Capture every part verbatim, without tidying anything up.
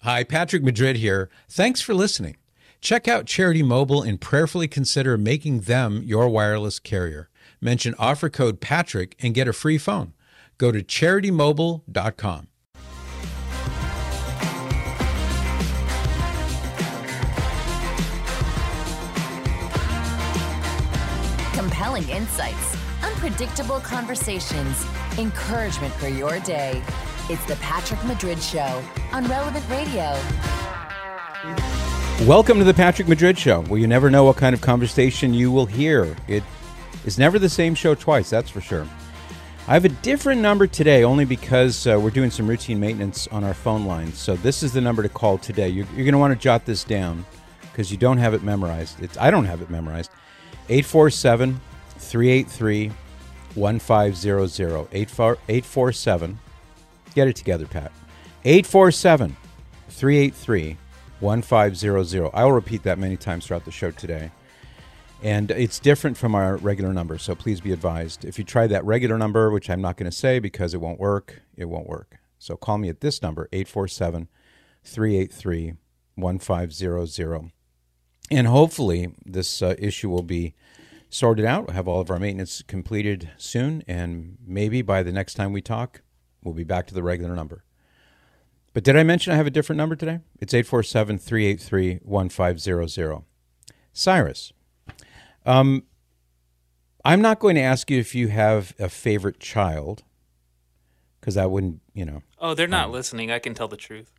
Hi, Patrick Madrid here. Thanks for listening. Check out Charity Mobile and prayerfully consider making them your wireless carrier. Mention offer code Patrick and get a free phone. Go to charity mobile dot com. Compelling insights, unpredictable conversations, encouragement for your day. It's the Patrick Madrid Show on Relevant Radio. Welcome to the Patrick Madrid Show, where you never know what kind of conversation you will hear. It is never the same show twice, that's for sure. I have a different number today only because uh, we're doing some routine maintenance on our phone lines. So this is the number to call today. You're, you're going to want to jot this down because you don't have it memorized. It's I don't have it memorized. eight four seven, three eight three, one five zero zero. eight four seven, get it together, Pat. eight four seven, three eight three, one five zero zero. I will repeat that many times throughout the show today. And it's different from our regular number, so please be advised. If you try that regular number, which I'm not going to say because it won't work, it won't work. So call me at this number, eight four seven, three eight three, one five zero zero. And hopefully this uh, issue will be sorted out. We'll have all of our maintenance completed soon, and maybe by the next time we talk, we'll be back to the regular number. But did I mention I have a different number today? It's eight four seven, three eight three, one five zero zero. Cyrus, um, I'm not going to ask you if you have a favorite child, because that wouldn't, you know. Oh, they're not um, listening. I can tell the truth.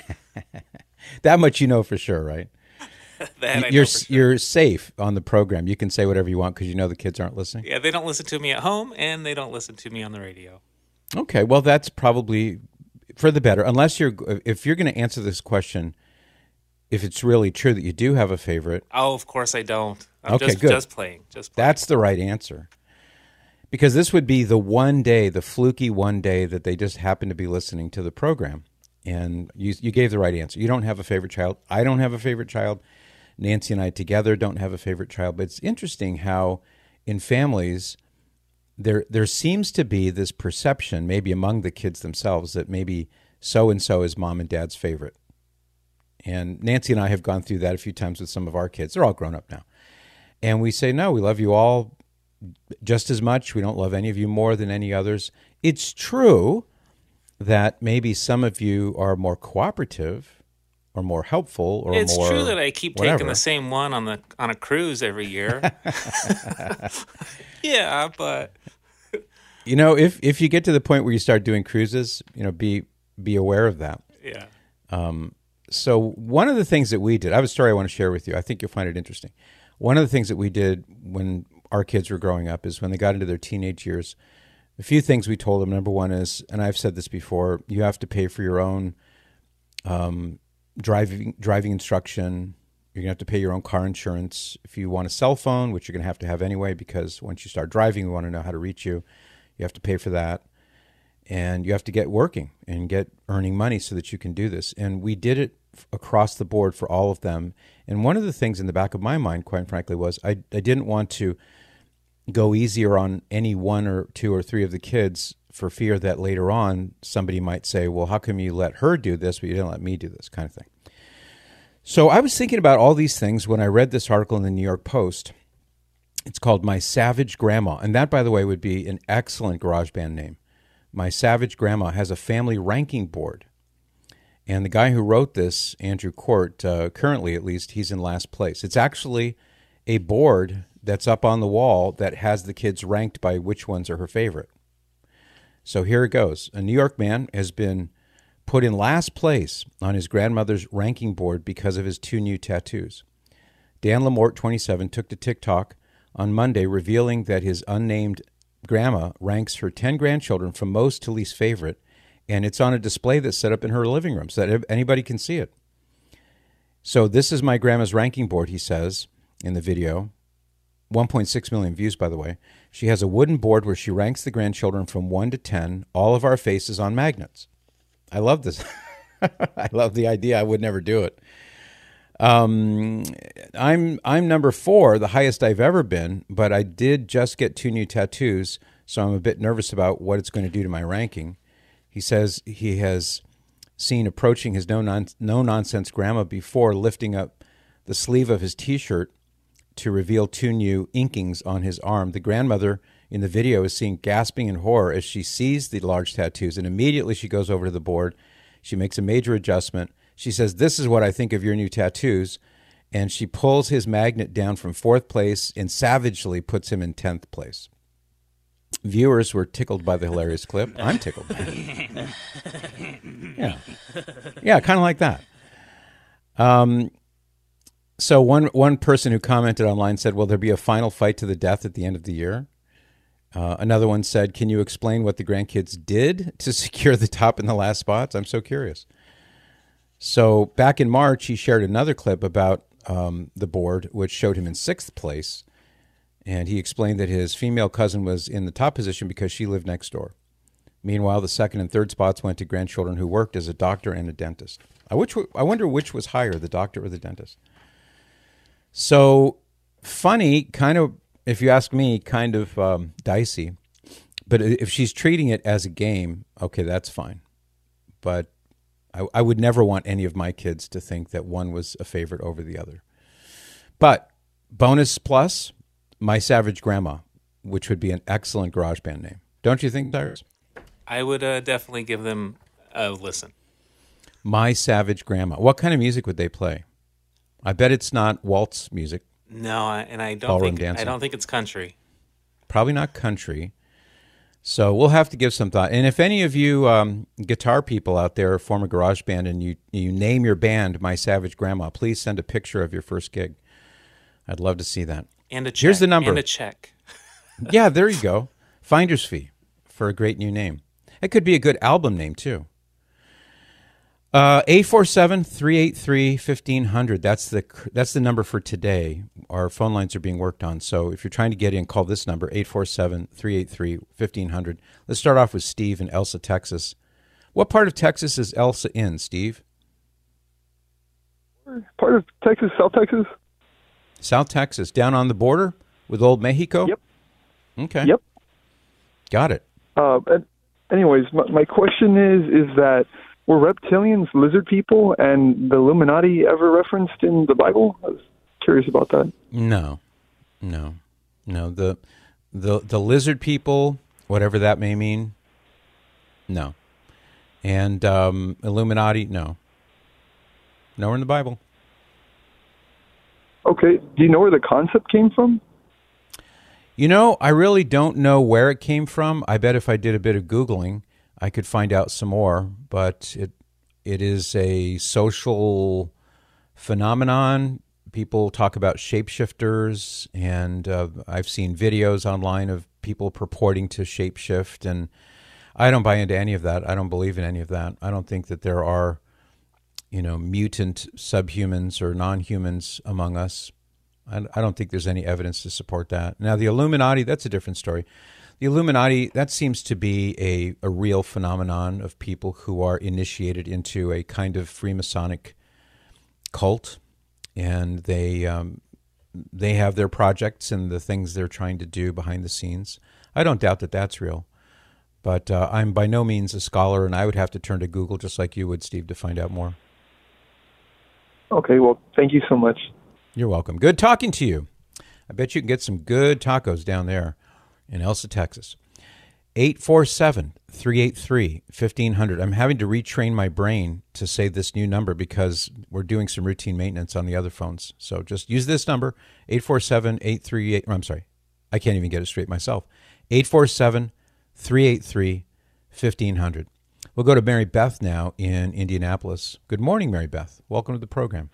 That much you know for sure, right? that I you're know for sure. You're safe on the program. You can say whatever you want because you know the kids aren't listening. Yeah, they don't listen to me at home, and they don't listen to me on the radio. Okay, well, that's probably for the better. Unless you're, if you're going to answer this question, if it's really true that you do have a favorite. Oh, of course I don't. I'm okay, just, good. Just playing. Just playing. That's the right answer. Because this would be the one day, the fluky one day that they just happen to be listening to the program. And you, you gave the right answer. You don't have a favorite child. I don't have a favorite child. Nancy and I together don't have a favorite child. But it's interesting how in families, there there seems to be this perception, maybe among the kids themselves, that maybe so-and-so is mom and dad's favorite. And Nancy and I have gone through that a few times with some of our kids. They're all grown up now. And we say, no, we love you all just as much. We don't love any of you more than any others. It's true that maybe some of you are more cooperative or more helpful or it's more true that I keep whatever. taking the same one on the on a cruise every year. Yeah, but you know, if if you get to the point where you start doing cruises, you know, be be aware of that. Yeah. Um, so one of the things that we did, I have a story I want to share with you. I think you'll find it interesting. One of the things that we did when our kids were growing up is when they got into their teenage years, a few things we told them. Number one is, and I've said this before, you have to pay for your own um, driving driving instruction. You're going to have to pay your own car insurance. If you want a cell phone, which you're going to have to have anyway, because once you start driving, we want to know how to reach you. You have to pay for that. And you have to get working and get earning money so that you can do this. And we did it across the board for all of them. And one of the things in the back of my mind, quite frankly, was I, I didn't want to go easier on any one or two or three of the kids for fear that later on somebody might say, well, how come you let her do this, but you didn't let me do this, kind of thing. So I was thinking about all these things when I read this article in the New York Post. It's called My Savage Grandma. And that, by the way, would be an excellent garage band name. My Savage Grandma has a family ranking board. And the guy who wrote this, Andrew Court, uh, currently at least, he's in last place. It's actually a board that's up on the wall that has the kids ranked by which ones are her favorite. So here it goes. A New York man has been put in last place on his grandmother's ranking board because of his two new tattoos. Dan Lamort, twenty-seven, took to TikTok on Monday, revealing that his unnamed grandma ranks her ten grandchildren from most to least favorite, and it's on a display that's set up in her living room so that anybody can see it. So this is my grandma's ranking board, he says in the video. one point six million views, by the way. She has a wooden board where she ranks the grandchildren from one to ten, all of our faces on magnets. I love this. I love the idea. I would never do it. Um, I'm I'm number four, the highest I've ever been, but I did just get two new tattoos, so I'm a bit nervous about what it's going to do to my ranking. He says he has seen approaching his no-non- no-nonsense grandma before lifting up the sleeve of his T-shirt to reveal two new inkings on his arm. The grandmother in the video is seen gasping in horror as she sees the large tattoos, and immediately she goes over to the board. She makes a major adjustment. She says, "This is what I think of your new tattoos," and she pulls his magnet down from fourth place and savagely puts him in tenth place. Viewers were tickled by the hilarious clip. I'm tickled by it. Yeah. Yeah, kind of like that. Um, so one one person who commented online said, "Will there be a final fight to the death at the end of the year?" Uh, another one said, "Can you explain what the grandkids did to secure the top and the last spots? I'm so curious." So back in March, he shared another clip about um, the board, which showed him in sixth place. And he explained that his female cousin was in the top position because she lived next door. Meanwhile, the second and third spots went to grandchildren who worked as a doctor and a dentist. I, which, I wonder which was higher, the doctor or the dentist. So funny, kind of, if you ask me, kind of um, dicey. But if she's treating it as a game, okay, that's fine. But I, I would never want any of my kids to think that one was a favorite over the other. But bonus plus, My Savage Grandma, which would be an excellent garage band name. Don't you think, Cyrus? I would uh, definitely give them a listen. My Savage Grandma. What kind of music would they play? I bet it's not waltz music. No, I- and I don't Ballroom think dancing. I don't think it's country. Probably not country. So we'll have to give some thought. And if any of you um, guitar people out there form a garage band and you, you name your band My Savage Grandma, please send a picture of your first gig. I'd love to see that. And a check. Here's the number. And a check. Yeah, there you go. Finder's fee for a great new name. It could be a good album name, too. Uh, eight four seven, three eight three, fifteen hundred. That's the that's the number for today. Our phone lines are being worked on. So if you're trying to get in, call this number, eight four seven, three eight three, fifteen hundred. Let's start off with Steve in Elsa, Texas. What part of Texas is Elsa in, Steve? Part of Texas, South Texas. South Texas, down on the border with Old Mexico? Yep. Okay. Yep. Got it. Uh, anyways, my, my question is, is that were reptilians lizard people and the Illuminati ever referenced in the Bible? I was curious about that. No, no, no. The, the, the lizard people, whatever that may mean, no. And um, Illuminati, no. Nowhere in the Bible. Okay. Do you know where the concept came from? You know, I really don't know where it came from. I bet if I did a bit of Googling, I could find out some more. But it it is a social phenomenon. People talk about shapeshifters, and uh, I've seen videos online of people purporting to shapeshift, and I don't buy into any of that. I don't believe in any of that. I don't think that there are, you know, mutant subhumans or non-humans among us. I, I don't think there's any evidence to support that. Now, the Illuminati, that's a different story. The Illuminati, that seems to be a, a real phenomenon of people who are initiated into a kind of Freemasonic cult, and they um, they have their projects and the things they're trying to do behind the scenes. I don't doubt that that's real, but uh, I'm by no means a scholar, and I would have to turn to Google just like you would, Steve, to find out more. Okay, well, thank you so much. You're welcome. Good talking to you. I bet you can get some good tacos down there in Elsa, Texas. eight four seven, three eight three, fifteen hundred. I'm having to retrain my brain to say this new number because we're doing some routine maintenance on the other phones. So just use this number, eight four seven, eight three eight. I'm sorry, I can't even get it straight myself. eight four seven, three eight three, fifteen hundred. We'll go to Mary Beth now in Indianapolis. Good morning, Mary Beth. Welcome to the program.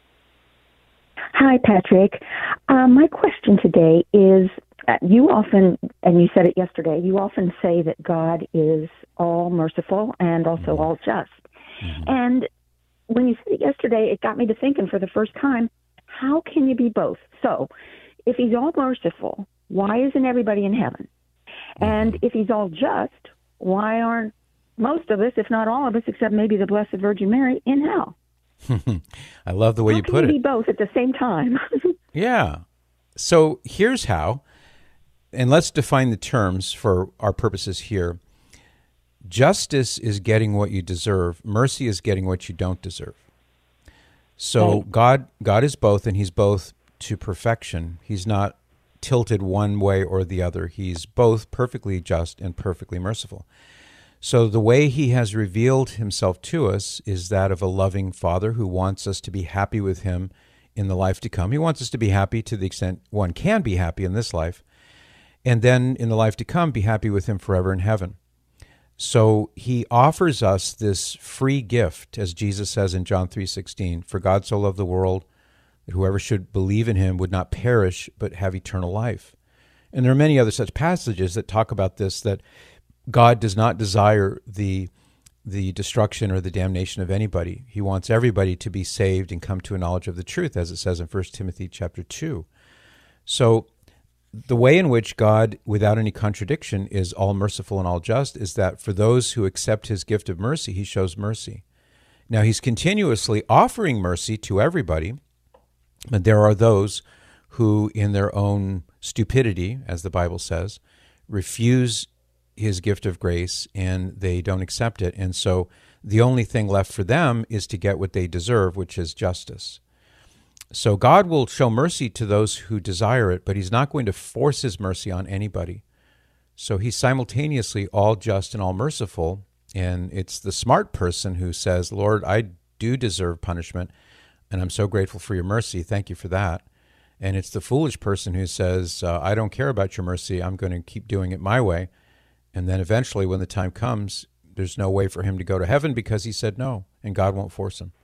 Hi, Patrick. Uh, my question today is, uh, you often, and you said it yesterday, you often say that God is all merciful and also all just. Mm-hmm. And when you said it yesterday, it got me to thinking for the first time, how can you be both? So if he's all merciful, why isn't everybody in heaven? Mm-hmm. And if he's all just, why aren't most of us, if not all of us, except maybe the Blessed Virgin Mary, in hell? I love the way how you can put you it. Be both at the same time. Yeah. So here's how, and let's define the terms for our purposes here. Justice is getting what you deserve. Mercy is getting what you don't deserve. So Right. God, God is both, and he's both to perfection. He's not tilted one way or the other. He's both perfectly just and perfectly merciful. So the way he has revealed himself to us is that of a loving Father who wants us to be happy with him in the life to come. He wants us to be happy to the extent one can be happy in this life, and then in the life to come, be happy with him forever in heaven. So he offers us this free gift, as Jesus says in John three sixteen, for God so loved the world that whoever should believe in him would not perish but have eternal life. And there are many other such passages that talk about this, that God does not desire the the destruction or the damnation of anybody. He wants everybody to be saved and come to a knowledge of the truth, as it says in First Timothy chapter two. So the way in which God, without any contradiction, is all merciful and all just is that for those who accept his gift of mercy, he shows mercy. Now, he's continuously offering mercy to everybody, but there are those who, in their own stupidity, as the Bible says, refuse his gift of grace, and they don't accept it. And so the only thing left for them is to get what they deserve, which is justice. So God will show mercy to those who desire it, but he's not going to force his mercy on anybody. So he's simultaneously all just and all merciful, and it's the smart person who says, Lord, I do deserve punishment, and I'm so grateful for your mercy. Thank you for that. And it's the foolish person who says, uh, I don't care about your mercy. I'm going to keep doing it my way. And then eventually, when the time comes, there's no way for him to go to heaven because he said no, and God won't force him.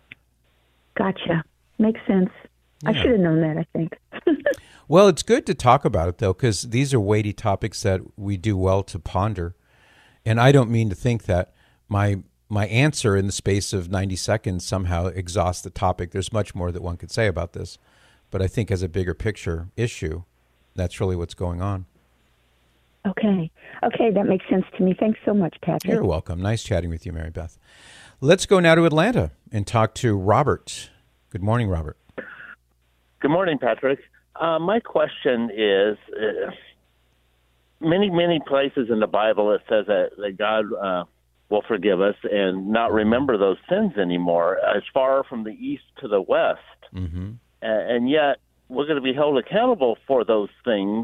Gotcha. Makes sense. I Yeah. should have known that, I think. Well, it's good to talk about it, though, because these are weighty topics that we do well to ponder. And I don't mean to think that my my answer in the space of ninety seconds somehow exhausts the topic. There's much more that one could say about this. But I think as a bigger picture issue, that's really what's going on. Okay. Okay, that makes sense to me. Thanks so much, Patrick. You're welcome. Nice chatting with you, Mary Beth. Let's go now to Atlanta and talk to Robert. Good morning, Robert. Good morning, Patrick. Uh, my question is, uh, many, many places in the Bible it says that, that God uh, will forgive us and not remember those sins anymore, as far from the east to the west. Mm-hmm. Uh, and yet, we're going to be held accountable for those things,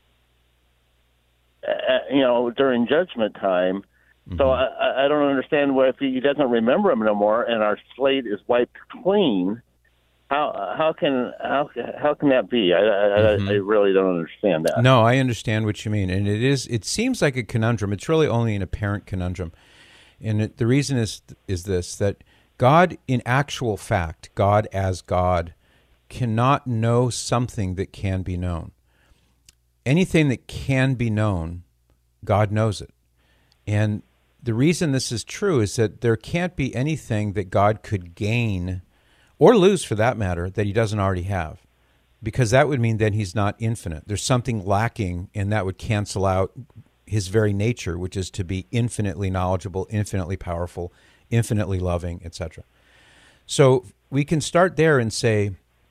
uh, you know, during judgment time. Mm-hmm. So I, I don't understand why if he doesn't remember them no more and our slate is wiped clean, how how can how how can that be? I, mm-hmm. I, I really don't understand that. No, I understand what you mean, and it is. It seems like a conundrum. It's really only an apparent conundrum, and it, the reason is is this: that God, in actual fact, God as God, cannot know something that can be known. Anything that can be known, God knows it, and the reason this is true is that there can't be anything that God could gain or lose, for that matter, that he doesn't already have, because that would mean that he's not infinite. There's something lacking, and that would cancel out his very nature, which is to be infinitely knowledgeable, infinitely powerful, infinitely loving, et cetera. So we can start there and say,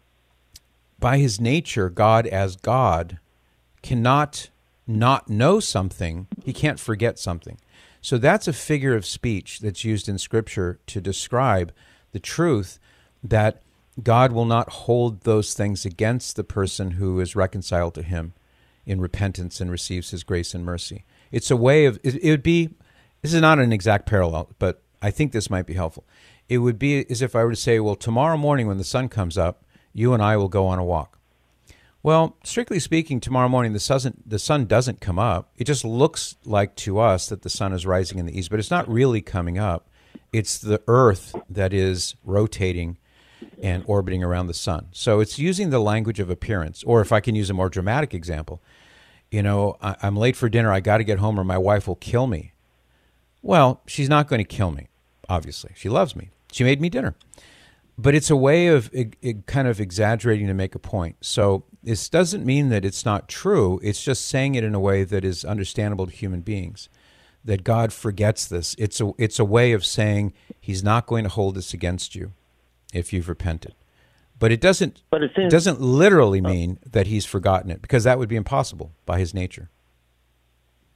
by his nature, God as God cannot not know something. He can't forget something. So that's a figure of speech that's used in Scripture to describe the truth that God will not hold those things against the person who is reconciled to him in repentance and receives his grace and mercy. It's a way of, it, it would be, this is not an exact parallel, but I think this might be helpful. It would be as if I were to say, well, tomorrow morning when the sun comes up, you and I will go on a walk. Well, strictly speaking, tomorrow morning the sun, the sun doesn't come up. It just looks like to us that the sun is rising in the east, but it's not really coming up. It's the earth that is rotating and orbiting around the sun. So it's using the language of appearance. Or if I can use a more dramatic example, you know, I, I'm late for dinner, I got to get home or my wife will kill me. Well, she's not going to kill me, obviously. She loves me. She made me dinner. But it's a way of it, it kind of exaggerating to make a point. So this doesn't mean that it's not true. It's just saying it in a way that is understandable to human beings, that God forgets this. It's a, it's a way of saying he's not going to hold this against you if you've repented. But it doesn't, but it seems, it doesn't literally mean that he's forgotten it, because that would be impossible by his nature.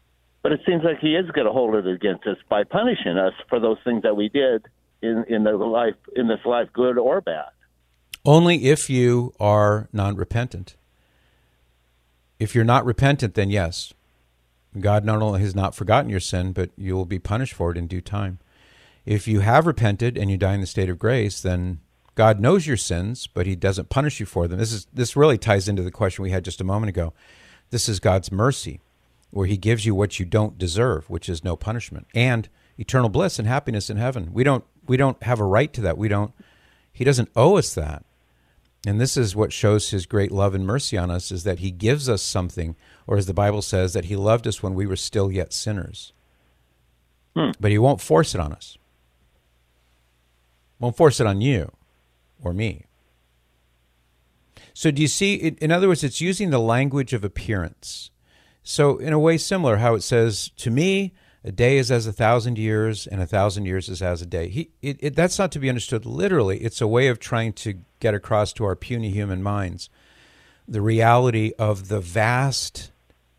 but it seems like he is going to hold it against us by punishing us for those things that we did in, in the life in this life, good or bad. Only if you are non-repentant. If you're not repentant, then yes. God not only has not forgotten your sin, but you will be punished for it in due time. If you have repented and you die in the state of grace, then God knows your sins, but he doesn't punish you for them. This is this really ties into the question we had just a moment ago. This is God's mercy, where he gives you what you don't deserve, which is no punishment, and eternal bliss and happiness in heaven. We don't we don't have a right to that. We don't he doesn't owe us that. And this is what shows his great love and mercy on us, is that he gives us something, or as the Bible says, that he loved us when we were still yet sinners. Hmm. But he won't force it on us. Won't force it on you or me. So do you see, in other words, it's using the language of appearance. So in a way similar, how it says, to me, a day is as a thousand years, and a thousand years is as a day. He, it, it, that's not to be understood literally. It's a way of trying to get across to our puny human minds the reality of the vast,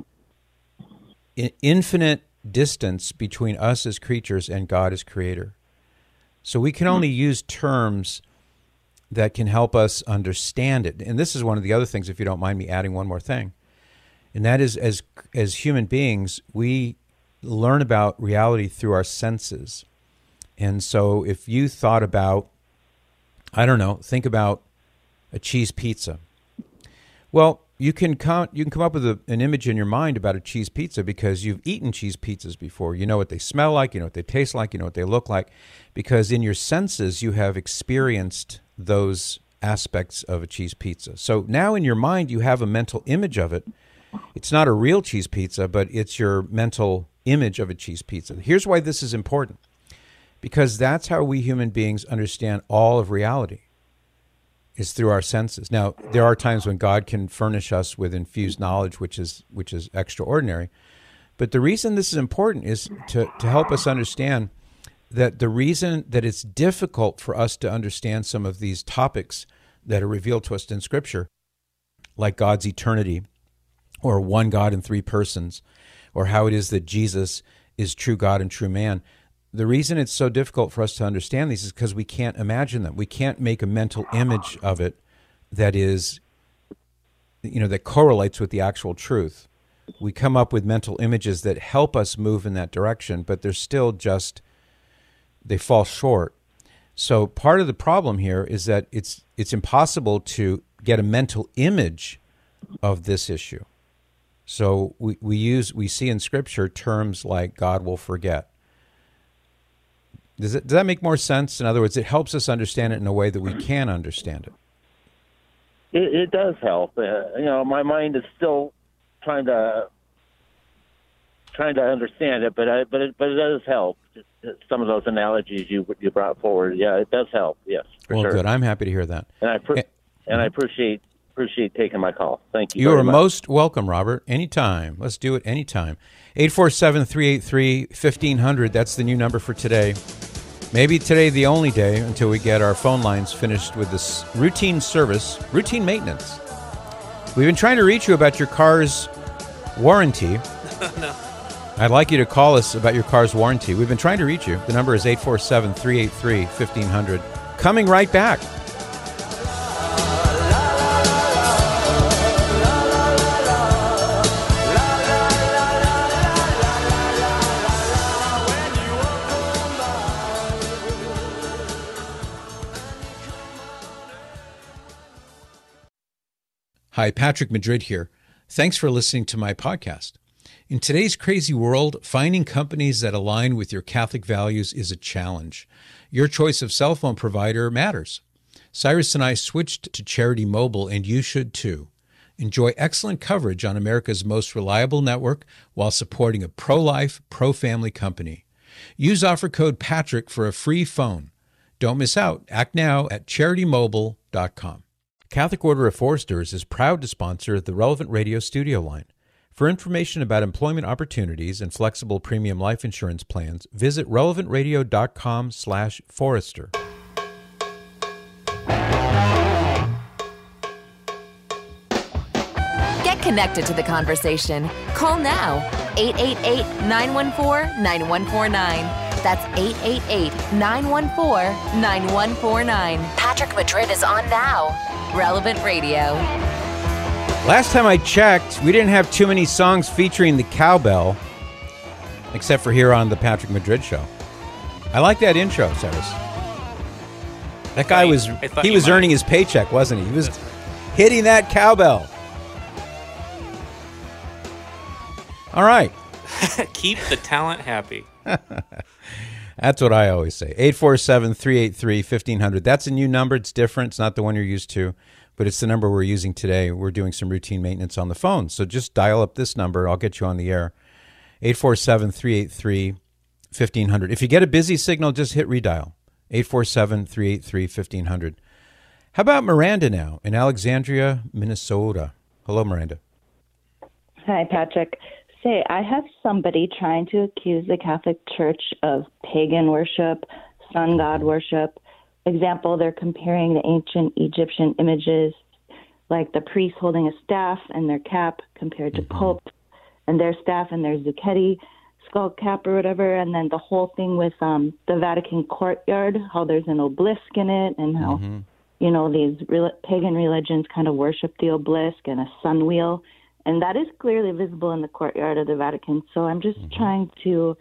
infinite distance between us as creatures and God as creator. So we can only use terms that can help us understand it. And this is one of the other things, if you don't mind me adding one more thing. And that is, as as human beings, we learn about reality through our senses. And so if you thought about, I don't know, think about a cheese pizza. Well, you can come, you can come up with a, an image in your mind about a cheese pizza because you've eaten cheese pizzas before. You know what they smell like, you know what they taste like, you know what they look like, because in your senses you have experienced those aspects of a cheese pizza. So now in your mind you have a mental image of it. It's not a real cheese pizza, but it's your mental image of a cheese pizza. Here's why this is important. Because that's how we human beings understand all of reality, is through our senses. Now, there are times when God can furnish us with infused knowledge, which is which is extraordinary. But the reason this is important is to, to help us understand that the reason that it's difficult for us to understand some of these topics that are revealed to us in Scripture, like God's eternity, or one God in three persons, or how it is that Jesus is true God and true man. The reason it's so difficult for us to understand these is because we can't imagine them. We can't make a mental image of it that is, you know, that correlates with the actual truth. We come up with mental images that help us move in that direction, but they're still just, they fall short. So part of the problem here is that it's it's impossible to get a mental image of this issue. So we, we use we see in Scripture terms like God will forget. Does it, does that make more sense? In other words, it helps us understand it in a way that we can understand it. It, it does help. Uh, you know, my mind is still trying to trying to understand it, but I, but it, but it does help. Some of those analogies you you brought forward, yeah, it does help. Yes, for well, sure. Good. I'm happy to hear that. And I pre- and, and I appreciate appreciate taking my call. Thank you. You very are much. most welcome, Robert. Anytime. Let's do it anytime. eight four seven, three eight three, fifteen hundred. That's the new number for today. Maybe today the only day until we get our phone lines finished with this routine service, routine maintenance. We've been trying to reach you about your car's warranty. No. I'd like you to call us about your car's warranty. We've been trying to reach you. The number is eight four seven, three eight three, fifteen hundred. Coming right back. Hi, Patrick Madrid here. Thanks for listening to my podcast. In today's crazy world, finding companies that align with your Catholic values is a challenge. Your choice of cell phone provider matters. Cyrus and I switched to Charity Mobile, and you should too. Enjoy excellent coverage on America's most reliable network while supporting a pro-life, pro-family company. Use offer code Patrick for a free phone. Don't miss out. Act now at charity mobile dot com. Catholic Order of Foresters is proud to sponsor the Relevant Radio studio line. For information about employment opportunities and flexible premium life insurance plans, visit relevant radio dot com slash forester. Get Get connected to the conversation. Call now, eight eight eight, nine one four, nine one four nine. That's eight eight eight, nine one four, nine one four nine. Patrick Madrid is on now. Relevant Radio. Last time I checked, we didn't have too many songs featuring the cowbell, except for here on the Patrick Madrid Show. I like that intro, Cyrus. That guy was, he was earning his paycheck, wasn't he? He was hitting that cowbell. All right. Keep the talent happy. That's what I always say. eight four seven, three eight three, one five zero zero. That's a new number. It's different. It's not the one you're used to, but it's the number we're using today. We're doing some routine maintenance on the phone. So just dial up this number. I'll get you on the air. eight four seven, three eight three, one five zero zero. If you get a busy signal, just hit redial. eight four seven, three eight three, one five zero zero. How about Miranda now in Alexandria, Minnesota? Hello, Miranda. Hi, Patrick. Say, I have somebody trying to accuse the Catholic Church of pagan worship, sun god worship. Example, they're comparing the ancient Egyptian images, like the priest holding a staff and their cap compared to mm-hmm. popes, and their staff and their zucchetti skull cap or whatever, and then the whole thing with um, the Vatican courtyard, how there's an obelisk in it, and how, mm-hmm. you know, these re- pagan religions kind of worship the obelisk and a sun wheel. And that is clearly visible in the courtyard of the Vatican. So I'm just mm-hmm. trying to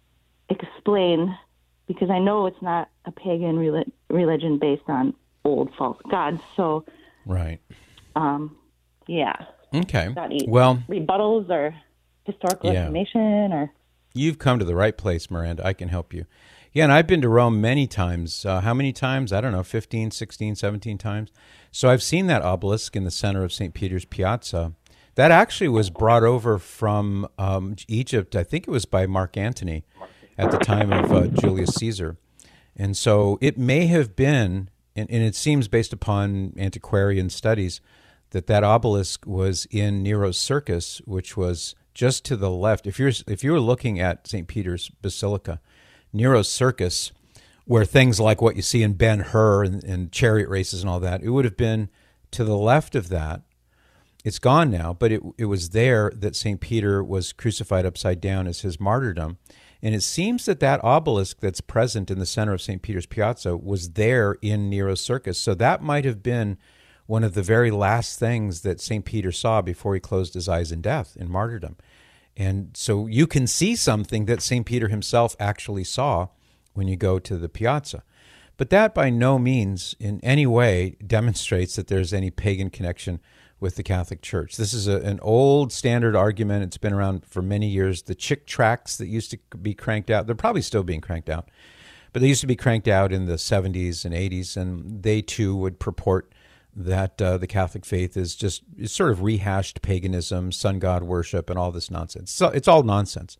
explain, because I know it's not a pagan re- religion based on old false gods. So, right. Um, yeah. Okay. Got any well, rebuttals or historical yeah. information or? You've come to the right place, Miranda. I can help you. Yeah, and I've been to Rome many times. Uh, how many times? I don't know, fifteen, sixteen, seventeen times. So I've seen that obelisk in the center of Saint Peter's Piazza. That actually was brought over from um, Egypt. I think it was by Mark Antony at the time of uh, Julius Caesar. And so it may have been, and, and it seems based upon antiquarian studies, that that obelisk was in Nero's Circus, which was just to the left. If you're if you were looking at Saint Peter's Basilica, Nero's Circus, where things like what you see in Ben-Hur and, and chariot races and all that, it would have been to the left of that. It's gone now, but it it was there that Saint Peter was crucified upside down as his martyrdom. And it seems that that obelisk that's present in the center of Saint Peter's Piazza was there in Nero's Circus. So that might have been one of the very last things that Saint Peter saw before he closed his eyes in death, in martyrdom. And so you can see something that Saint Peter himself actually saw when you go to the piazza. But that by no means in any way demonstrates that there's any pagan connection with the Catholic Church. This is a, an old standard argument. It's been around for many years. The Chick tracts that used to be cranked out, they're probably still being cranked out, but they used to be cranked out in the seventies and eighties, and they too would purport that uh, the Catholic faith is just is sort of rehashed paganism, sun god worship, and all this nonsense. So it's all nonsense.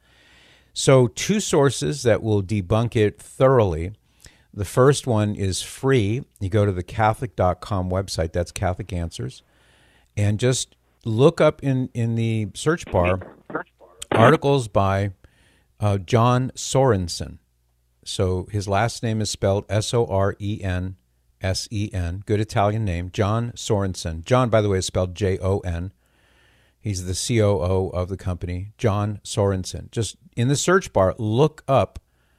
So two sources that will debunk it thoroughly. The first one is free. You go to the Catholic dot com website, that's Catholic Answers, and just look up in, in the search bar articles by uh, John Sorensen. So his last name is spelled S O R E N S E N. Good Italian name, John Sorensen. John, by the way, is spelled J O N. He's the C O O of the company, John Sorensen. Just in the search bar, look up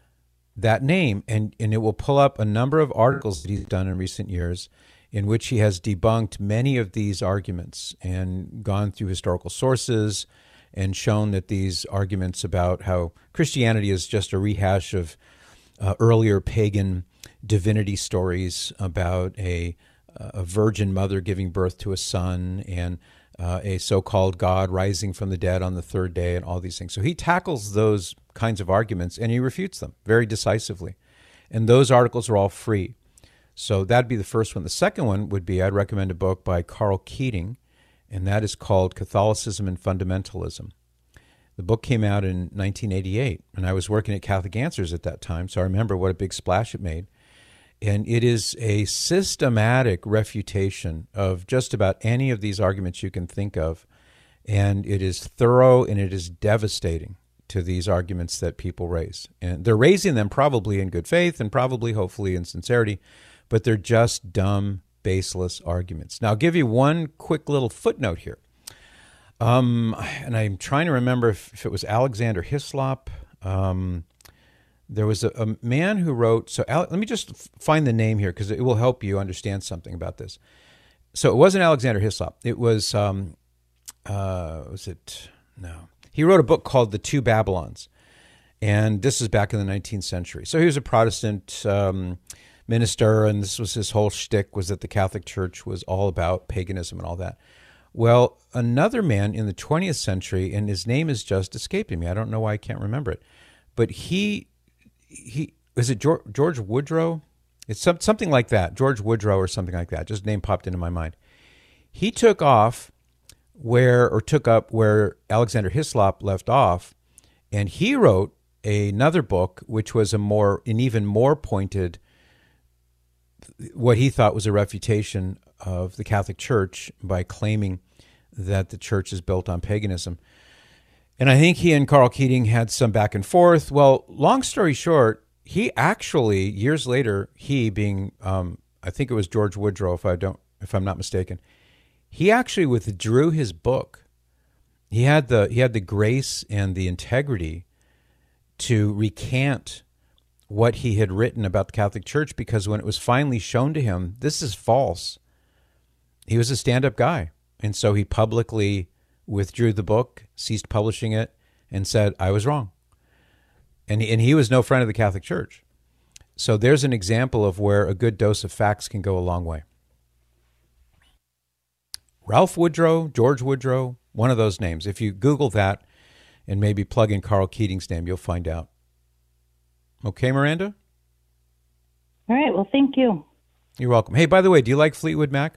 that name, and, and it will pull up a number of articles that he's done in recent years in which he has debunked many of these arguments and gone through historical sources and shown that these arguments about how Christianity is just a rehash of uh, earlier pagan divinity stories about a, a virgin mother giving birth to a son and uh, a so-called God rising from the dead on the third day and all these things. So he tackles those kinds of arguments and he refutes them very decisively. And those articles are all free. So that'd be the first one. The second one would be, I'd recommend a book by Carl Keating, and that is called Catholicism and Fundamentalism. The book came out in nineteen eighty-eight, and I was working at Catholic Answers at that time, so I remember what a big splash it made. And it is a systematic refutation of just about any of these arguments you can think of, and it is thorough and it is devastating to these arguments that people raise. And they're raising them probably in good faith and probably, hopefully, in sincerity, but they're just dumb, baseless arguments. Now, I'll give you one quick little footnote here. Um, and I'm trying to remember if, if it was Alexander Hislop. Um, there was a, a man who wrote, so Al, let me just f- find the name here because it will help you understand something about this. So it wasn't Alexander Hislop. It was, um, uh, was it, no. He wrote a book called The Two Babylons. And this is back in the nineteenth century. So he was a Protestant um, minister, and this was his whole shtick, was that the Catholic Church was all about paganism and all that. Well, another man in the twentieth century, and his name is just escaping me. I don't know why I can't remember it. But he, he was it George, George Woodrow? It's some, something like that, George Woodrow or something like that. Just name popped into my mind. He took off where, or took up where Alexander Hislop left off, and he wrote another book, which was a more, an even more pointed, what he thought was a refutation of the Catholic Church by claiming that the church is built on paganism. And I think he and Karl Keating had some back and forth. Well, long story short, he actually, years later, he being, um, I think it was George Woodrow, if I don't, if I'm not mistaken, he actually withdrew his book. He had the he had the grace and the integrity to recant what he had written about the Catholic Church, because when it was finally shown to him, this is false, he was a stand-up guy. And so he publicly withdrew the book, ceased publishing it, and said, I was wrong. And, and he was no friend of the Catholic Church. So there's an example of where a good dose of facts can go a long way. Ralph Woodrow, George Woodrow, one of those names. If you Google that, and maybe plug in Karl Keating's name, you'll find out. Okay, Miranda? All right. Well, thank you. You're welcome. Hey, by the way, do you like Fleetwood Mac?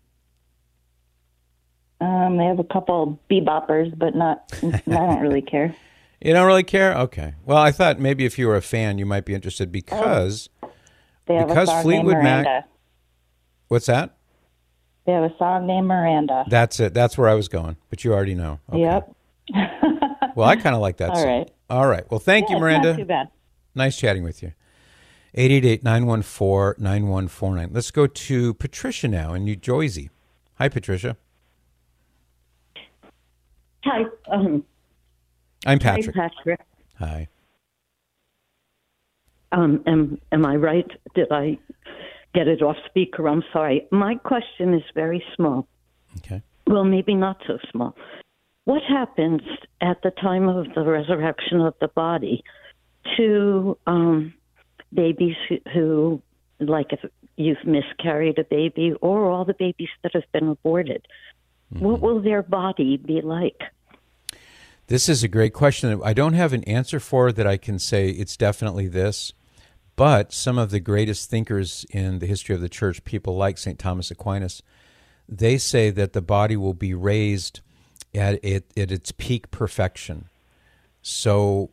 Um, they have a couple beboppers, but not. I don't really care. You don't really care? Okay. Well, I thought maybe if you were a fan, you might be interested because oh, they have because a song Fleetwood named Miranda. Mac. What's that? They have a song named Miranda. That's it. That's where I was going, but you already know. Okay. Yep. Well, I kind of like that All song. right. All right. Well, thank yeah, you, Miranda. It's not too bad. Nice chatting with you. eight eight eight, nine one four, nine one four nine. Let's go to Patricia now in New Jersey. Hi, Patricia. Hi. Um, I'm Patrick. Hi, Patrick. Hi. Um, am, am I right? Did I get it off speaker? I'm sorry. My question is very small. Okay. Well, maybe not so small. What happens at the time of the resurrection of the body to um, babies who, who, like if you've miscarried a baby, or all the babies that have been aborted? Mm-hmm. What will their body be like? This is a great question. I don't have an answer for that I can say it's definitely this, but some of the greatest thinkers in the history of the church, people like Saint Thomas Aquinas, they say that the body will be raised at, it, at its peak perfection. So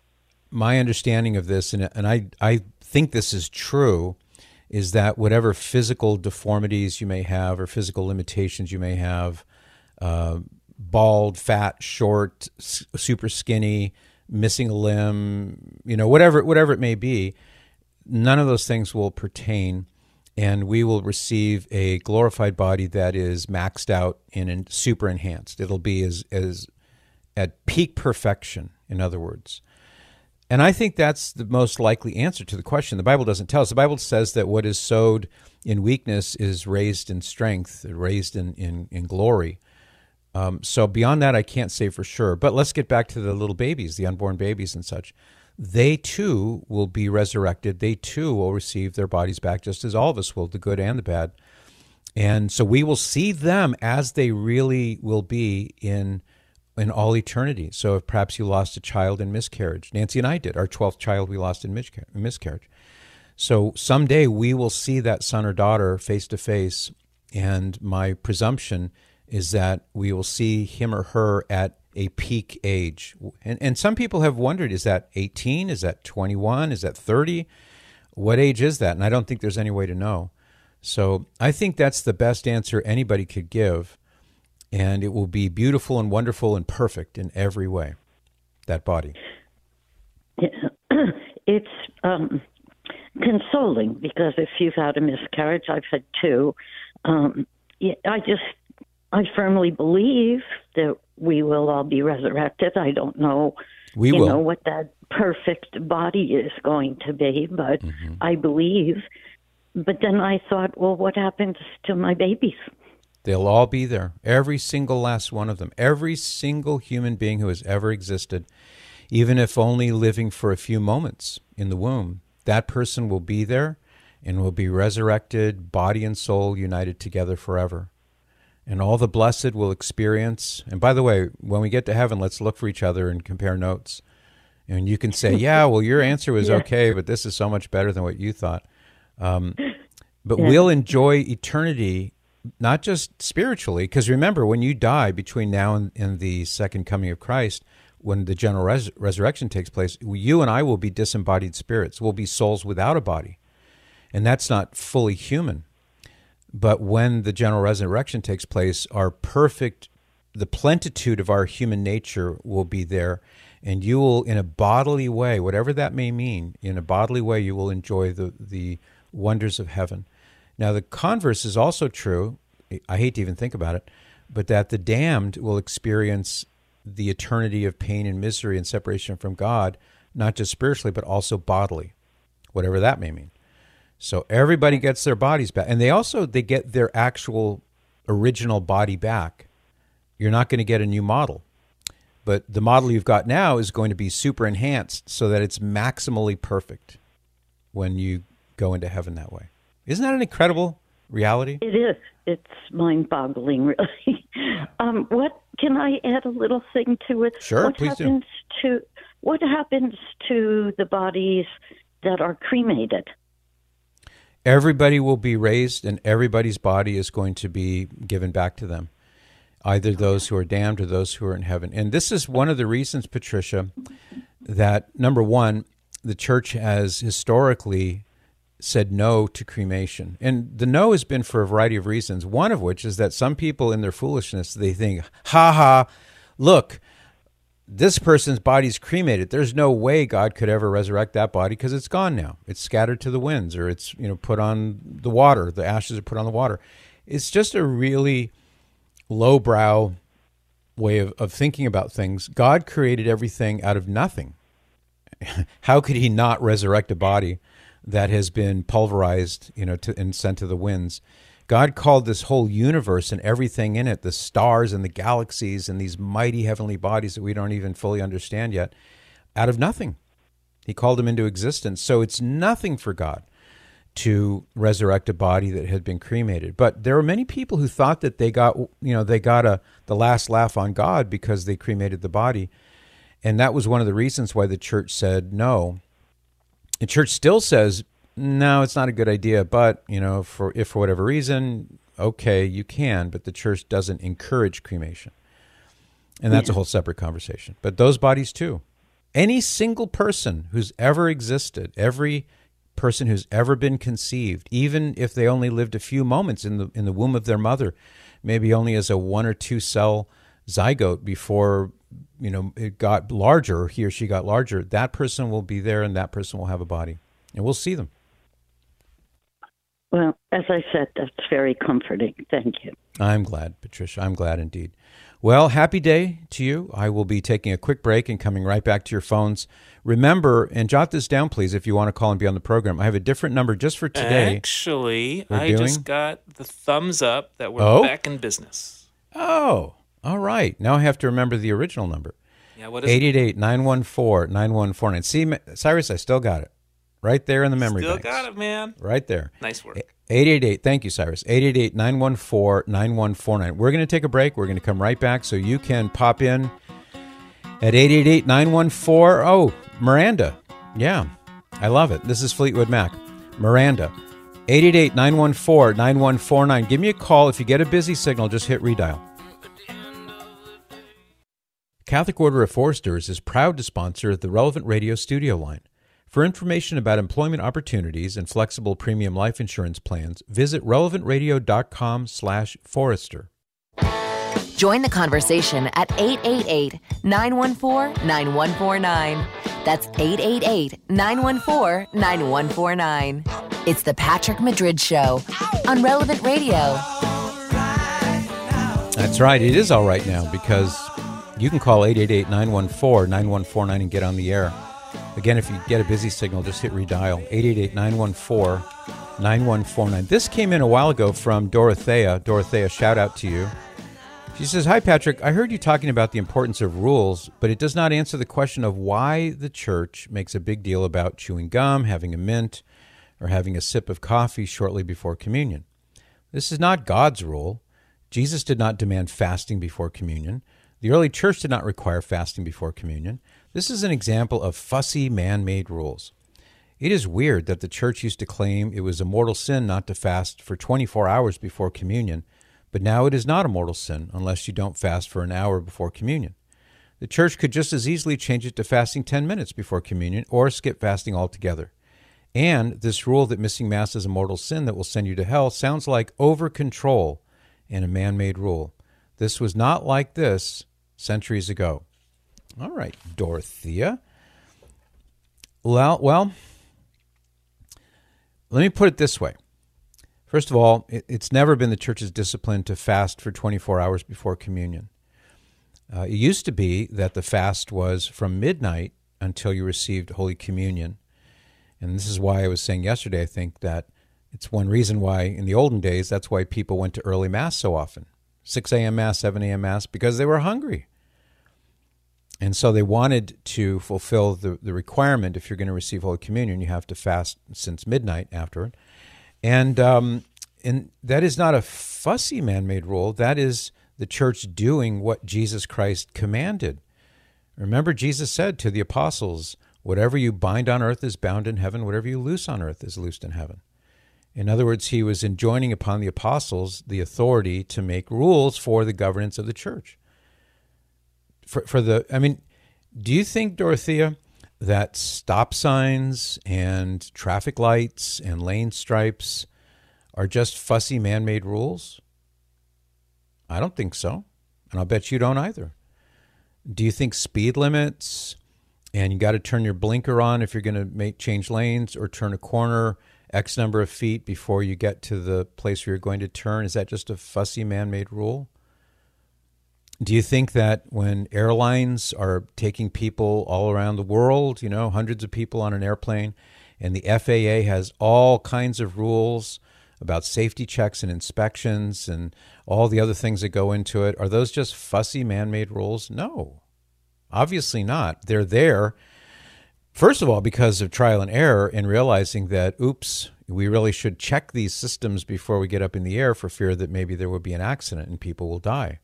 my understanding of this, and, and I, I think this is true, is that whatever physical deformities you may have or physical limitations you may have, uh, bald, fat, short, s- super skinny, missing a limb, you know, whatever whatever it may be, none of those things will pertain, and we will receive a glorified body that is maxed out and, and super enhanced. It'll be as as at peak perfection, in other words. And I think that's the most likely answer to the question. The Bible doesn't tell us. The Bible says that what is sowed in weakness is raised in strength, raised in, in, in glory. Um, so beyond that, I can't say for sure. But let's get back to the little babies, the unborn babies and such. They too will be resurrected. They too will receive their bodies back, just as all of us will, the good and the bad. And so we will see them as they really will be in in all eternity. So if perhaps you lost a child in miscarriage, Nancy and I did. Our twelfth child we lost in miscarriage. So someday we will see that son or daughter face to face, and my presumption is that we will see him or her at a peak age. And, and some people have wondered, is that eighteen? Is that twenty-one? Is that thirty? What age is that? And I don't think there's any way to know. So I think that's the best answer anybody could give. And it will be beautiful and wonderful and perfect in every way, that body. It's um, consoling, because if you've had a miscarriage, I've had two. Um, I just, I firmly believe that we will all be resurrected. I don't know, we you will. know, what that perfect body is going to be, but mm-hmm. I believe. But then I thought, well, what happens to my babies? They'll all be there, every single last one of them, every single human being who has ever existed, even if only living for a few moments in the womb. That person will be there and will be resurrected, body and soul united together forever. And all the blessed will experience. And by the way, when we get to heaven, let's look for each other and compare notes. And you can say, yeah, well, your answer was yeah. okay, but this is so much better than what you thought. Um, but yeah. we'll enjoy eternity, not just spiritually, because remember, when you die between now and, and the second coming of Christ, when the general res- resurrection takes place, you and I will be disembodied spirits. We'll be souls without a body. And that's not fully human. But when the general resurrection takes place, our perfect, the plenitude of our human nature will be there, and you will, in a bodily way, whatever that may mean, in a bodily way, you will enjoy the, the wonders of heaven. Now, the converse is also true. I hate to even think about it, but that the damned will experience the eternity of pain and misery and separation from God, not just spiritually, but also bodily, whatever that may mean. So everybody gets their bodies back. And they also, they get their actual original body back. You're not going to get a new model. But the model you've got now is going to be super enhanced so that it's maximally perfect when you go into heaven that way. Isn't that an incredible reality? It is. It's mind-boggling, really. um, what can I add a little thing to it? Sure, what please happens do. To, what happens to the bodies that are cremated? Everybody will be raised, and everybody's body is going to be given back to them, either those who are damned or those who are in heaven. And this is one of the reasons, Patricia, that, number one, the church has historically said no to cremation. And the no has been for a variety of reasons, one of which is that some people in their foolishness, they think, ha ha, look, this person's body's cremated. There's no way God could ever resurrect that body because it's gone now. It's scattered to the winds, or it's, you know, put on the water. The ashes are put on the water. It's just a really lowbrow way of, of thinking about things. God created everything out of nothing. How could he not resurrect a body that has been pulverized, you know, to, and sent to the winds? God called this whole universe and everything in it, the stars and the galaxies and these mighty heavenly bodies that we don't even fully understand yet, out of nothing. He called them into existence. So it's nothing for God to resurrect a body that had been cremated. But there are many people who thought that they got, you know, they got a the last laugh on God because they cremated the body. And that was one of the reasons why the church said no. The church still says, no, it's not a good idea, but, you know, for if for whatever reason, okay, you can, but the church doesn't encourage cremation. And that's a whole separate conversation. But those bodies too. Any single person who's ever existed, every person who's ever been conceived, even if they only lived a few moments in the in the womb of their mother, maybe only as a one or two cell zygote before, you know, it got larger, he or she got larger, that person will be there and that person will have a body. And we'll see them. Well, as I said, that's very comforting. Thank you. I'm glad, Patricia. I'm glad indeed. Well, happy day to you. I will be taking a quick break and coming right back to your phones. Remember, and jot this down, please, if you want to call and be on the program. I have a different number just for today. Actually, We're I doing? just got the thumbs up that we're Oh? back in business. Oh, all right. Now I have to remember the original number. Yeah, what is eight it? eight eight, nine one four, nine one four nine. See, Cyrus, I still got it. Right there in the memory Still banks. got it, man. Right there. Nice work. eight eight eight, thank you, Cyrus. eight eight eight, nine one four, nine one four nine. We're going to take a break. We're going to come right back so you can pop in at eight eight eight, nine one four. Oh, Miranda. Yeah, I love it. This is Fleetwood Mac. Miranda. eight eight eight, nine one four, nine one four nine. Give me a call. If you get a busy signal, just hit redial. Catholic Order of Foresters is proud to sponsor the Relevant Radio studio line. For information about employment opportunities and flexible premium life insurance plans, visit relevant radio dot com slash forester. Join the conversation at eight eight eight, nine one four, nine one four nine. That's eight eight eight, nine one four, nine one four nine. It's the Patrick Madrid Show on Relevant Radio. That's right. It is all right now because you can call eight eight eight, nine one four, nine one four nine and get on the air. Again, if you get a busy signal, just hit redial, eight eight eight, nine one four, nine one four nine. This came in a while ago from Dorothea. Dorothea, shout out to you. She says, "Hi, Patrick. I heard you talking about the importance of rules, but it does not answer the question of why the church makes a big deal about chewing gum, having a mint, or having a sip of coffee shortly before communion. This is not God's rule. Jesus did not demand fasting before communion. The early church did not require fasting before communion. This is an example of fussy man-made rules. It is weird that the church used to claim it was a mortal sin not to fast for twenty-four hours before communion, but now it is not a mortal sin unless you don't fast for an hour before communion. The church could just as easily change it to fasting ten minutes before communion or skip fasting altogether. And this rule that missing Mass is a mortal sin that will send you to hell sounds like over-control and a man-made rule. This was not like this centuries ago." All right, Dorothea. Well, well, let me put it this way. First of all, it, it's never been the church's discipline to fast for twenty-four hours before communion. Uh, it used to be that the fast was from midnight until you received Holy Communion. And this is why I was saying yesterday, I think, that it's one reason why, in the olden days, that's why people went to early Mass so often. six a.m. Mass, seven a.m. Mass, because they were hungry. And so they wanted to fulfill the, the requirement, if you're going to receive Holy Communion, you have to fast since midnight afterward. And, um, and that is not a fussy man-made rule. That is the church doing what Jesus Christ commanded. Remember, Jesus said to the apostles, "Whatever you bind on earth is bound in heaven. Whatever you loose on earth is loosed in heaven." In other words, he was enjoining upon the apostles the authority to make rules for the governance of the church. For, for the, I mean, do you think, Dorothea, that stop signs and traffic lights and lane stripes are just fussy man-made rules? I don't think so, and I'll bet you don't either. Do you think speed limits and you got to turn your blinker on if you're going to make change lanes or turn a corner X number of feet before you get to the place where you're going to turn, is that just a fussy man-made rule? Do you think that when airlines are taking people all around the world, you know, hundreds of people on an airplane, and the F A A has all kinds of rules about safety checks and inspections and all the other things that go into it, are those just fussy man-made rules? No, obviously not. They're there, first of all, because of trial and error and realizing that, oops, we really should check these systems before we get up in the air for fear that maybe there will be an accident and people will die.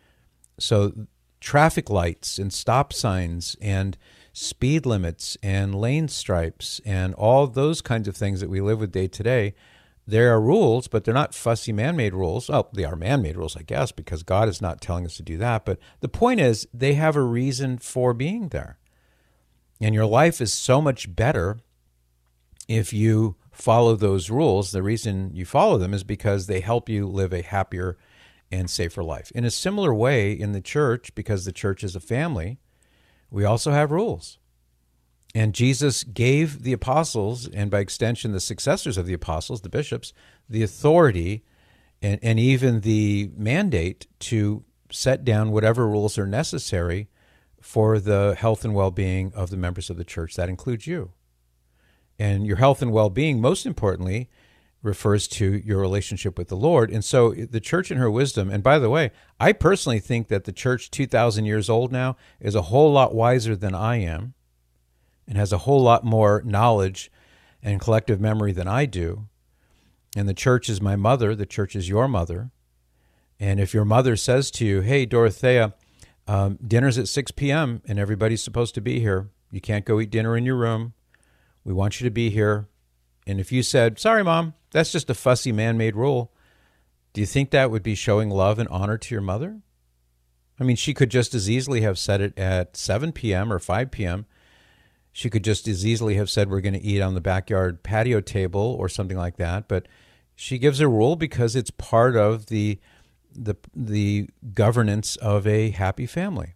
So traffic lights and stop signs and speed limits and lane stripes and all those kinds of things that we live with day to day, there are rules, but they're not fussy man-made rules. Oh, they are man-made rules, I guess, because God is not telling us to do that. But the point is, they have a reason for being there. And your life is so much better if you follow those rules. The reason you follow them is because they help you live a happier and safer life. In a similar way, in the church, because the church is a family, we also have rules. And Jesus gave the apostles, and by extension the successors of the apostles, the bishops, the authority and, and even the mandate to set down whatever rules are necessary for the health and well-being of the members of the church. That includes you. And your health and well-being, most importantly, refers to your relationship with the Lord. And so the church in her wisdom, and by the way, I personally think that the church two thousand years old now is a whole lot wiser than I am and has a whole lot more knowledge and collective memory than I do. And the church is my mother. The church is your mother. And if your mother says to you, "Hey, Dorothea, um, dinner's at six p.m. and everybody's supposed to be here. You can't go eat dinner in your room. We want you to be here." And if you said, "Sorry, Mom, that's just a fussy man-made rule," do you think that would be showing love and honor to your mother? I mean, she could just as easily have said it at seven p.m. or five p.m. She could just as easily have said, "We're going to eat on the backyard patio table," or something like that. But she gives a rule because it's part of the the the governance of a happy family.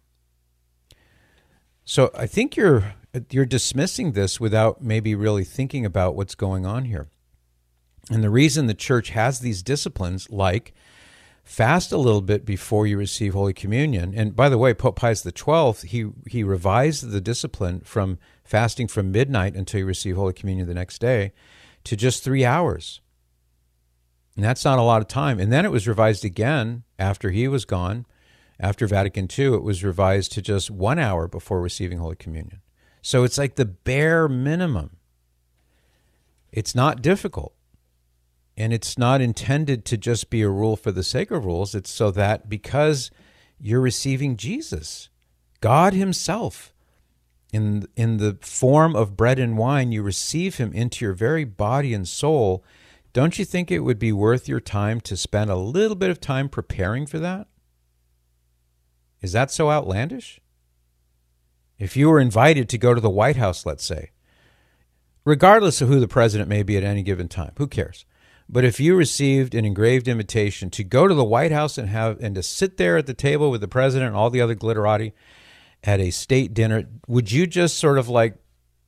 So I think you're you're dismissing this without maybe really thinking about what's going on here. And the reason the church has these disciplines like fast a little bit before you receive Holy Communion. And by the way, Pope Pius the twelfth, he, he revised the discipline from fasting from midnight until you receive Holy Communion the next day to just three hours. And that's not a lot of time. And then it was revised again after he was gone. After Vatican Two, it was revised to just one hour before receiving Holy Communion. So it's like the bare minimum. It's not difficult. And it's not intended to just be a rule for the sake of rules. It's so that because you're receiving Jesus, God himself, in, in the form of bread and wine, you receive him into your very body and soul. Don't you think it would be worth your time to spend a little bit of time preparing for that? Is that so outlandish? If you were invited to go to the White House, let's say, regardless of who the president may be at any given time, who cares? But if you received an engraved invitation to go to the White House and have and to sit there at the table with the president and all the other glitterati at a state dinner, would you just sort of like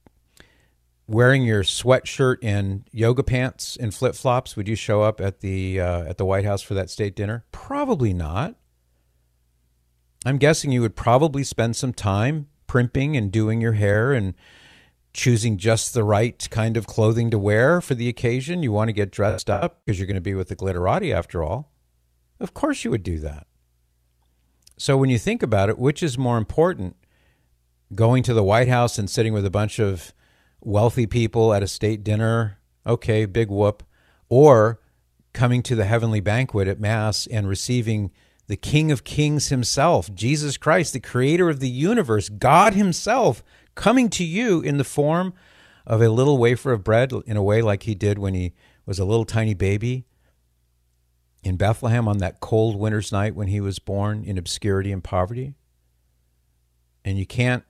wearing your sweatshirt and yoga pants and flip-flops, would you show up at the uh, at the White House for that state dinner? Probably not. I'm guessing you would probably spend some time primping and doing your hair and choosing just the right kind of clothing to wear for the occasion. You want to get dressed up because you're going to be with the glitterati after all. Of course you would do that. So when you think about it, which is more important, going to the White House and sitting with a bunch of wealthy people at a state dinner, okay, big whoop, or coming to the heavenly banquet at Mass and receiving the King of Kings himself, Jesus Christ, the creator of the universe, God himself, coming to you in the form of a little wafer of bread in a way like he did when he was a little tiny baby in Bethlehem on that cold winter's night when he was born in obscurity and poverty. And you can't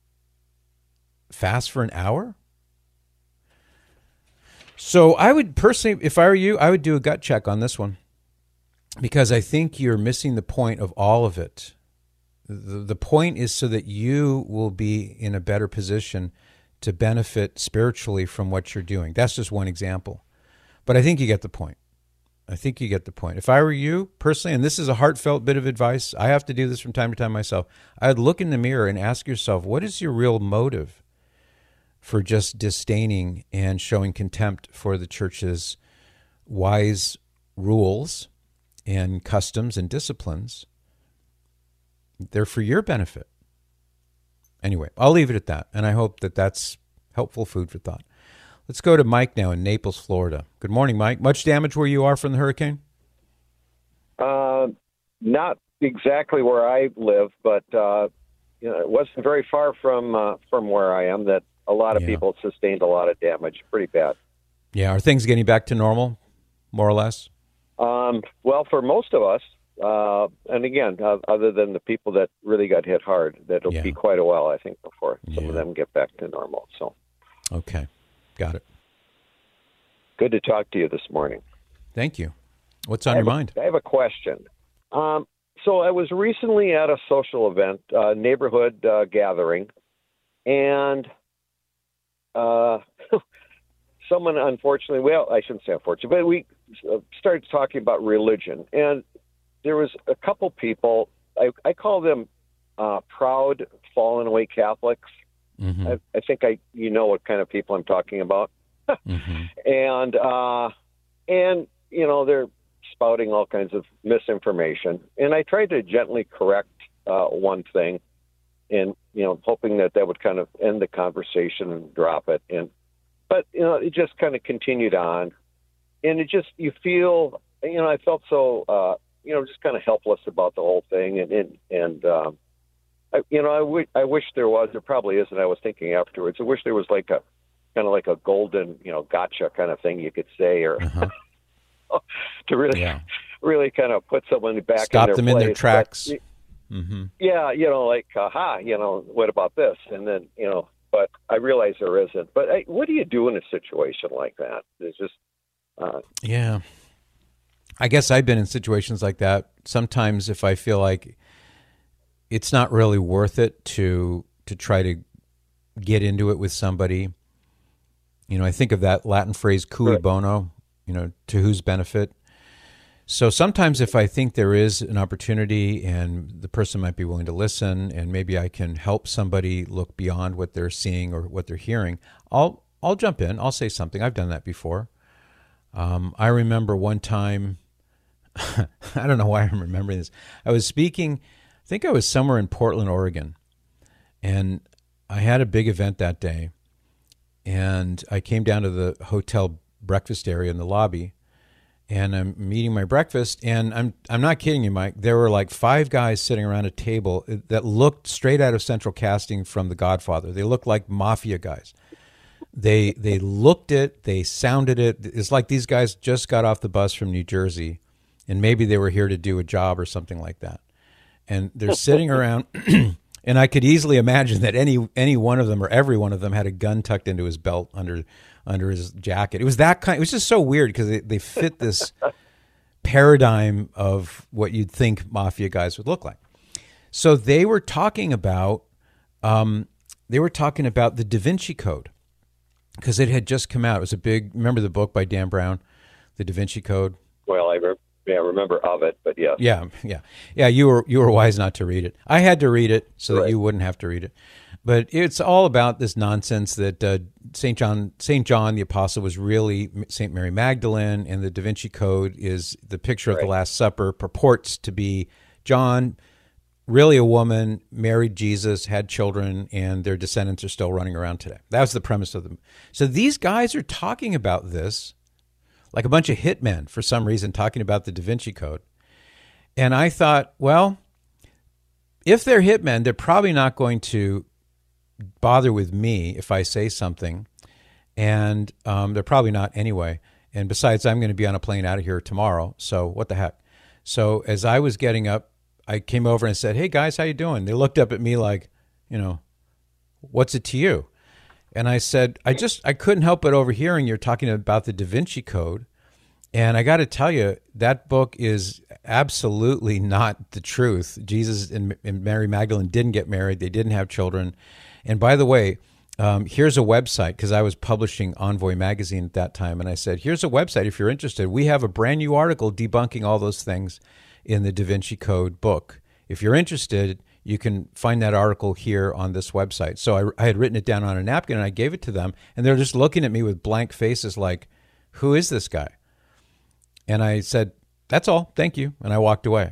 fast for an hour? So I would personally, if I were you, I would do a gut check on this one, because I think you're missing the point of all of it. The, the point is so that you will be in a better position to benefit spiritually from what you're doing. That's just one example. But I think you get the point. I think you get the point. If I were you personally, and this is a heartfelt bit of advice, I have to do this from time to time myself, I'd look in the mirror and ask yourself, what is your real motive for just disdaining and showing contempt for the church's wise rules and customs and disciplines? They're for your benefit. Anyway, I'll leave it at that, and I hope that that's helpful food for thought. Let's go to Mike now in Naples, Florida. Good morning, Mike. Much damage where you are from the hurricane? Uh, not exactly where I live, but uh, you know, it wasn't very far from uh, from where I am that a lot of yeah. people sustained a lot of damage. Pretty bad. Yeah. Are things getting back to normal, more or less? Um, well, for most of us, uh, and again, uh, other than the people that really got hit hard, that'll yeah. be quite a while, I think, before some yeah. of them get back to normal. So, okay. Got it. Good to talk to you this morning. Thank you. What's on your a, mind? I have a question. Um, so I was recently at a social event, uh, neighborhood uh, gathering, and uh, someone unfortunately, well, I shouldn't say unfortunately, but we started talking about religion. And there was a couple people, I, I call them uh, proud, fallen away Catholics. Mm-hmm. I, I think I, you know what kind of people I'm talking about. mm-hmm. And, uh, and, you know, they're spouting all kinds of misinformation. And I tried to gently correct uh, one thing and, you know, hoping that that would kind of end the conversation and drop it. And, but, you know, it just kind of continued on. And it just, you feel, you know, I felt so, uh, you know, just kind of helpless about the whole thing. And, and, and um, I, you know, I, w- I wish there was, there probably isn't. I was thinking afterwards, I wish there was like a, kind of like a golden, you know, gotcha kind of thing you could say, or uh-huh. to really, yeah. really kind of put someone back Stop in their them place. in their tracks. But, mm-hmm. Yeah, you know, like, aha, you know, what about this? And then, you know, but I realize there isn't. But I, what do you do in a situation like that? It's just, uh, yeah. I guess I've been in situations like that. Sometimes if I feel like it's not really worth it to to try to get into it with somebody, you know, I think of that Latin phrase, cui right. bono, you know, to whose benefit. So sometimes if I think there is an opportunity and the person might be willing to listen and maybe I can help somebody look beyond what they're seeing or what they're hearing, I'll I'll jump in. I'll say something. I've done that before. Um, I remember one time, I don't know why I'm remembering this. I was speaking, I think I was somewhere in Portland, Oregon, and I had a big event that day, and I came down to the hotel breakfast area in the lobby, and I'm eating my breakfast, and I'm I'm not kidding you, Mike. There were like five guys sitting around a table that looked straight out of Central Casting from The Godfather. They looked like mafia guys. They they looked it, they sounded it. It's like these guys just got off the bus from New Jersey, and maybe they were here to do a job or something like that. And they're sitting around, and I could easily imagine that any any one of them or every one of them had a gun tucked into his belt under under his jacket. It was that kind. It was just so weird because they, they fit this paradigm of what you'd think mafia guys would look like. So they were talking about um, they were talking about the Da Vinci Code because it had just come out. It was a big. Remember the book by Dan Brown, The Da Vinci Code? Well, I re- yeah, remember of it, but yeah, yeah, yeah, yeah. You were you were wise not to read it. I had to read it so right. that you wouldn't have to read it. But it's all about this nonsense that uh, Saint John, Saint John the Apostle was really Saint Mary Magdalene, and the Da Vinci Code is the picture right. of the Last Supper, purports to be John, really a woman, married Jesus, had children, and their descendants are still running around today. That was the premise of them. So these guys are talking about this like a bunch of hitmen for some reason, talking about the Da Vinci Code. And I thought, well, if they're hitmen, they're probably not going to bother with me if I say something, and um, they're probably not anyway. And besides, I'm going to be on a plane out of here tomorrow, so what the heck? So as I was getting up, I came over and said, "Hey guys, how you doing?" They looked up at me like, you know, "What's it to you?" And I said, "I just I couldn't help but overhearing you're talking about the Da Vinci Code, and I got to tell you that book is absolutely not the truth. Jesus and, and Mary Magdalene didn't get married; they didn't have children." And by the way, um, here's a website, because I was publishing Envoy magazine at that time, and I said, here's a website if you're interested. We have a brand new article debunking all those things in the Da Vinci Code book. If you're interested, you can find that article here on this website. So I, I had written it down on a napkin, and I gave it to them, and they're just looking at me with blank faces like, who is this guy? And I said, that's all, thank you, and I walked away.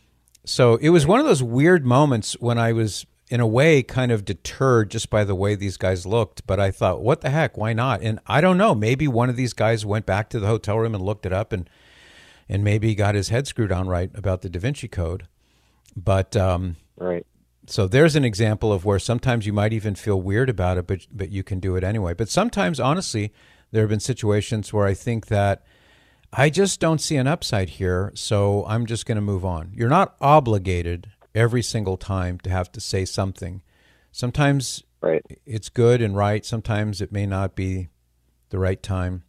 So it was one of those weird moments when I was, in a way, kind of deterred just by the way these guys looked. But I thought, what the heck? Why not? And I don't know. Maybe one of these guys went back to the hotel room and looked it up and and maybe got his head screwed on right about the Da Vinci Code. But um, right. So there's an example of where sometimes you might even feel weird about it, but but you can do it anyway. But sometimes, honestly, there have been situations where I think that I just don't see an upside here, so I'm just going to move on. You're not obligated every single time to have to say something. Sometimes right. it's good and right. Sometimes it may not be the right time.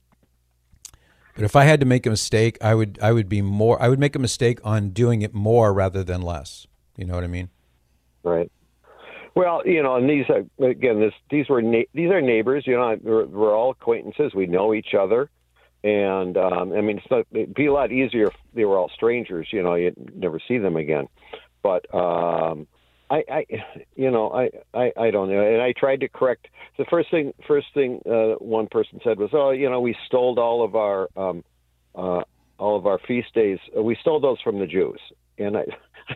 But if I had to make a mistake, I would I would be more I would make a mistake on doing it more rather than less. You know what I mean? Right. Well, you know, and these are, again, this these were na- these are neighbors. You know, we're, we're all acquaintances. We know each other. And um, I mean, it's not, it'd be a lot easier if they were all strangers. You know, you'd never see them again. But um, I, I, you know, I, I, I don't know. And I tried to correct the first thing. First thing uh, one person said was, "Oh, you know, we stole all of our, um, uh, all of our feast days. We stole those from the Jews." And I,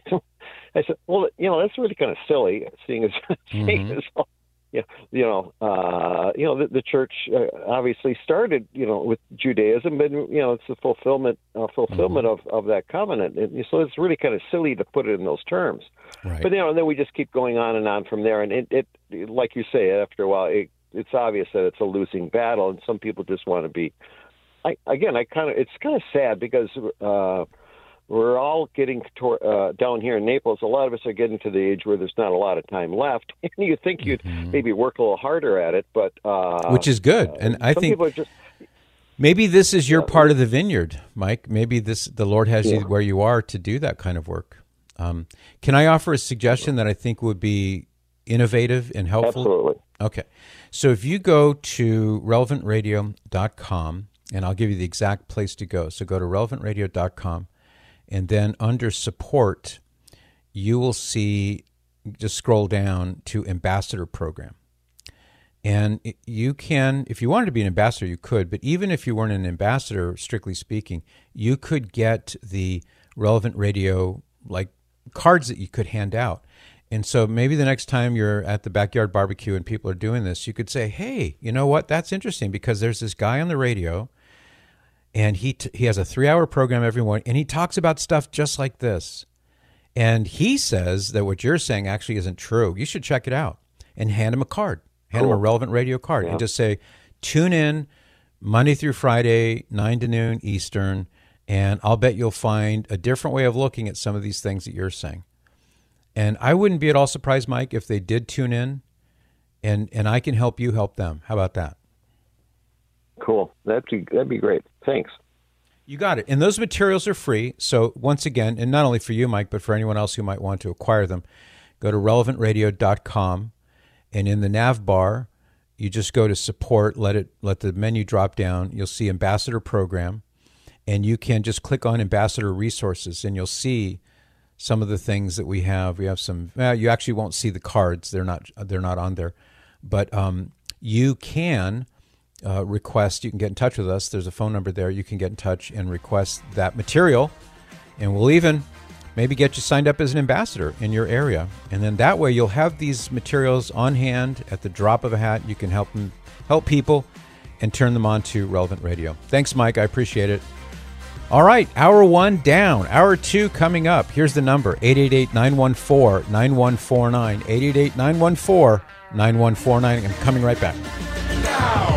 I said, "Well, you know, that's really kind of silly, seeing as, mm-hmm. seeing as all, yeah, you know, uh, you know, the, the church uh, obviously started, you know, with Judaism, but you know, it's the fulfillment, uh, fulfillment mm-hmm. of, of that covenant. And so it's really kind of silly to put it in those terms. Right. But you know, and then we just keep going on and on from there. And it, it like you say, after a while, it, it's obvious that it's a losing battle, and some people just want to be. I, again, I kind of, it's kind of sad because. Uh, We're all getting to, uh, down here in Naples. A lot of us are getting to the age where there's not a lot of time left. You think you'd mm-hmm. maybe work a little harder at it, but uh, which is good. Uh, and I think just, maybe this is your yeah, part of the vineyard, Mike. Maybe this the Lord has yeah. you where you are to do that kind of work. Um, can I offer a suggestion that I think would be innovative and helpful? Absolutely. Okay. So if you go to relevant radio dot com, and I'll give you the exact place to go. So go to relevant radio dot com. And then under support, you will see, just scroll down to ambassador program. And you can, if you wanted to be an ambassador, you could. But even if you weren't an ambassador, strictly speaking, you could get the Relevant Radio like cards that you could hand out. And so maybe the next time you're at the backyard barbecue and people are doing this, you could say, hey, you know what? That's interesting because there's this guy on the radio and he t- he has a three-hour program every morning and he talks about stuff just like this. And he says that what you're saying actually isn't true. You should check it out and hand him a card. Hand cool. him a Relevant Radio card yeah. and just say, tune in Monday through Friday, nine to noon Eastern, and I'll bet you'll find a different way of looking at some of these things that you're saying. And I wouldn't be at all surprised, Mike, if they did tune in, and, and I can help you help them. How about that? Cool. That'd be, that'd be great. Thanks. You got it. And those materials are free. So once again, and not only for you, Mike, but for anyone else who might want to acquire them, go to relevant radio dot com. And in the nav bar, you just go to support, let it let the menu drop down. You'll see Ambassador Program, and you can just click on Ambassador Resources, and you'll see some of the things that we have. We have some. Well, you actually won't see the cards; they're not they're not on there. But um, you can uh, request. You can get in touch with us. There's a phone number there. You can get in touch and request that material, and we'll even maybe get you signed up as an ambassador in your area. And then that way you'll have these materials on hand at the drop of a hat. You can help them, help people and turn them on to Relevant Radio. Thanks, Mike. I appreciate it. All right. Hour one down. Hour two coming up. Here's the number, eight eight eight, nine one four, nine one four nine, eight eight eight, nine one four, nine one four nine. I'm coming right back. Now.